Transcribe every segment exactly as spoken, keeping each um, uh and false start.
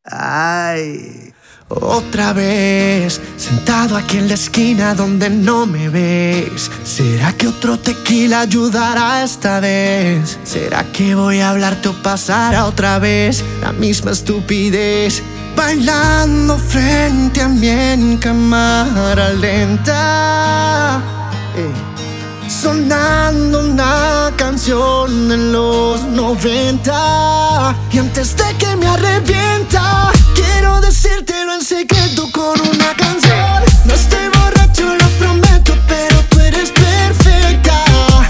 Ay, otra vez, sentado aquí en la esquina donde no me ves. ¿Será que otro tequila ayudará esta vez? ¿Será que voy a hablarte o pasará otra vez la misma estupidez? Bailando frente a mí en cámara lenta, eh. Sonando una canción de los noventa. Y antes de que me arrepienta, quiero decírtelo en secreto con una canción. No estoy borracho, lo prometo, pero tú eres perfecta.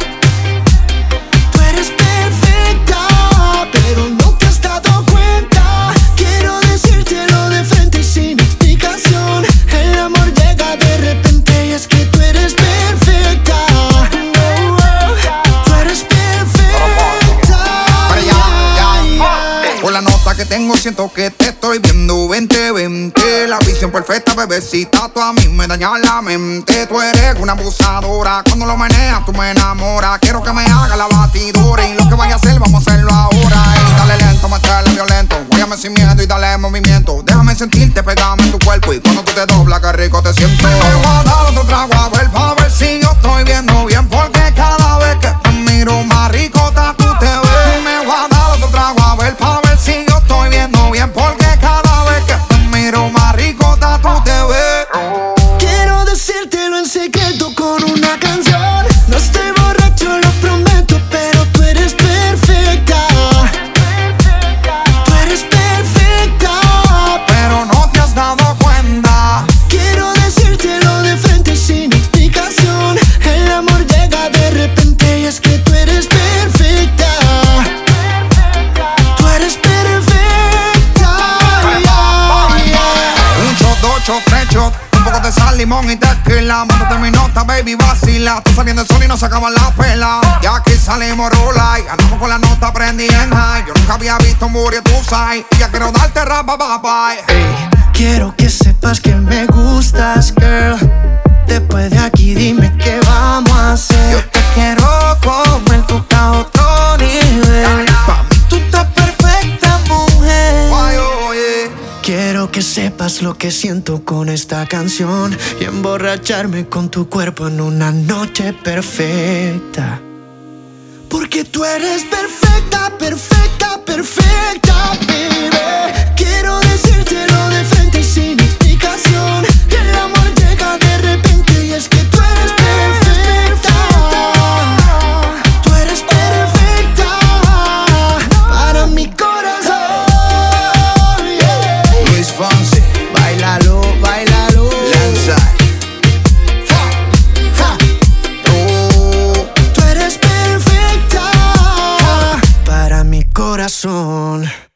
Tú eres perfecta, pero no te has dado cuenta. Quiero decírtelo de frente y sin explicación. El amor llega de repente y es que tú eres perfecta. Que tengo, siento que te estoy viendo. Vente, vente, la visión perfecta, bebecita. Tú a mí me dañas la mente. Tú eres una abusadora. Cuando lo meneas, tú me enamoras. Quiero que me haga la batidora. Y lo que vaya a hacer, vamos a hacerlo ahora. Y dale lento, métele violento. Guáyame sin miedo y dale movimiento. Déjame sentirte, pegame en tu cuerpo. Y cuando tú te doblas, qué rico te siento. Me voy a dar otro trago a ver, pa' ver si yo estoy viendo bien. Porque cada vez que te miro, más ricota tú te ves. Me voy a dar otro trago a ver, pa' ver si yo estoy viendo bien, porque cada vez que te miro más ricota tú te ves. Quiero decírtelo en secreto con una canción. No estoy borracho, lo prometo, pero tú eres perfecta. Tú eres perfecta, pero no te has dado cuenta. Quiero decírtelo de frente y sin explicación. El amor llega de repente y es que tú eres perfecta. Tú eres perfecta. Dos, tres shots, un poco de sal, limón y tequila. Mándate mi nota, baby, vacila. Tú saliendo el sol y no se acaban las pelas. Ya aquí salimos rola y andamos con la nota prendida en high. Yo nunca había visto un booty, tú sabes. Y ya quiero darte rap, bye, bye. Hey, quiero que sepas que me gustas, girl. Después de aquí dime qué vamos a hacer. Yo te quiero comer, tú estás a otro nivel. Pa' mí tú estás perfecta, mujer. Ay, oye. Quiero que sepas lo que siento con esta canción y emborracharme con tu cuerpo en una noche perfecta. Porque tú eres perfecta, perfecta, perfecta, baby. Quiero decírtelo de frente y sin explicación. Que el amor llega de repente y es que tú eres perfecta. Tú eres perfecta para mi corazón. Fonsi, Bailalo, bailalo. Lanza. Fa, fa. Oh. Tú eres perfecta para mi corazón.